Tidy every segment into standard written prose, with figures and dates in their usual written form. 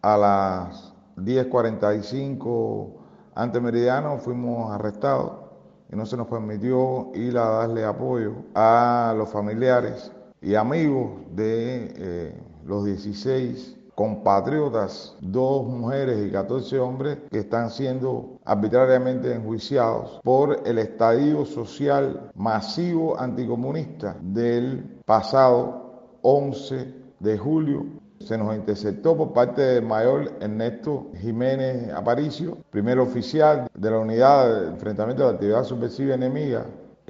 a las 10:45 ante meridiano fuimos arrestados y no se nos permitió ir a darle apoyo a los familiares y amigos de los 16 compatriotas, 2 mujeres y 14 hombres que están siendo arbitrariamente enjuiciados por el estallido social masivo anticomunista del pasado 11 de julio. Se nos interceptó por parte del mayor Ernesto Jiménez Aparicio, primer oficial de la unidad de enfrentamiento de la actividad subversiva enemiga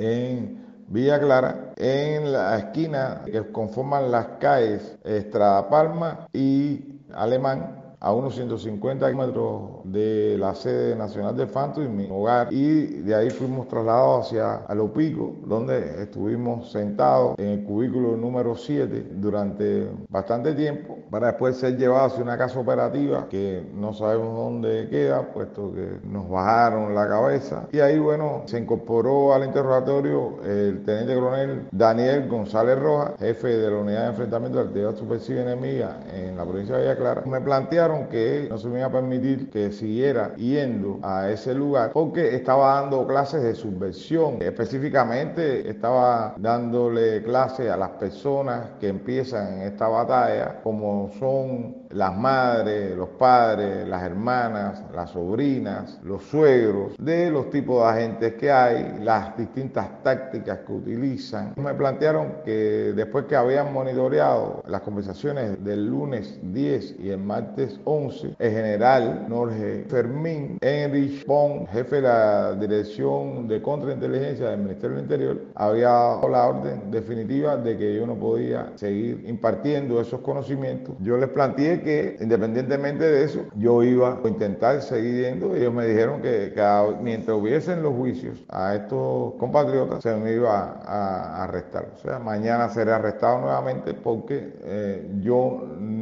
en Villa Clara, en la esquina que conforman las calles Estrada Palma y Alemán, a unos 150 kilómetros de la sede nacional de Fanto y mi hogar, y de ahí fuimos trasladados hacia Alopico, donde estuvimos sentados en el cubículo número 7 durante bastante tiempo, para después ser llevados hacia una casa operativa que no sabemos dónde queda, puesto que nos bajaron la cabeza, y ahí, bueno, se incorporó al interrogatorio el teniente coronel Daniel González Rojas, jefe de la unidad de enfrentamiento de la actividad subversiva enemiga en la provincia de Villa Clara. Me plantearon que no se me iba a permitir que siguiera yendo a ese lugar porque estaba dando clases de subversión. Específicamente estaba dándole clases a las personas que empiezan en esta batalla, como son las madres, los padres, las hermanas, las sobrinas, los suegros, de los tipos de agentes que hay, las distintas tácticas que utilizan. Me plantearon que después que habían monitoreado las conversaciones del lunes 10 y el martes 11, el general Jorge Fermín Enrich Pong, jefe de la Dirección de Contrainteligencia del Ministerio del Interior, había dado la orden definitiva de que yo no podía seguir impartiendo esos conocimientos. Yo les planteé que, independientemente de eso, yo iba a intentar seguir yendo. Ellos me dijeron que mientras hubiesen los juicios a estos compatriotas, se me iba a arrestar. O sea, mañana seré arrestado nuevamente porque yo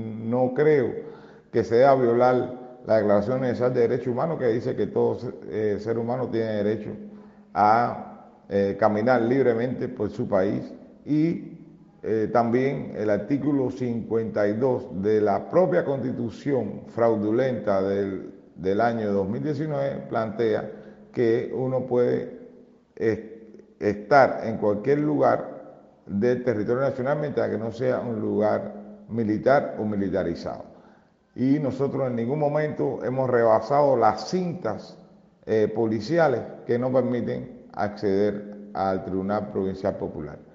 no creo que se deba violar la Declaración Universal de Derechos Humanos, que dice que todo ser humano tiene derecho a caminar libremente por su país, y también el artículo 52 de la propia Constitución fraudulenta del año 2019 plantea que uno puede estar en cualquier lugar del territorio nacional mientras que no sea un lugar militar o militarizado. Y nosotros en ningún momento hemos rebasado las cintas policiales que no permiten acceder al Tribunal Provincial Popular.